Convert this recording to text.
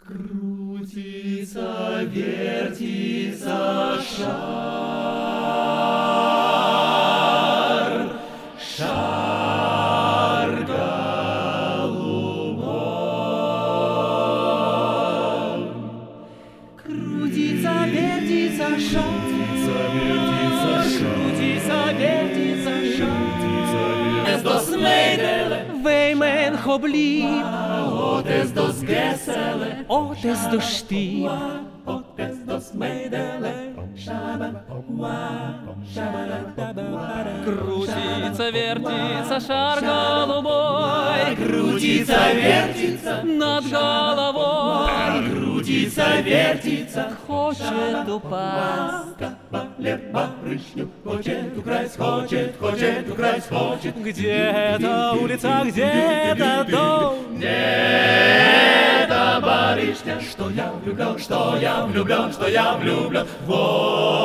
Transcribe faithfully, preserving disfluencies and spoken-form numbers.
Крутится, вертится шар, шар голубой. Крутится, вертится шар, крутится, вертится шар. Es dos meidele, Vejmen hoblib, otes dos gesele, otes do stib. otes dos meidele, shababa, shababa. Крутится, вертится шар голубой Крутится, вертится над головой. Крутится, вертится, Хочет упасть. кабалер барышню хочет украсть, хочет, хочет украсть, хочет. Где-то улица, где-то дом. Это барышня, что я влюблен, что я влюблен, что я влюблен. Вот.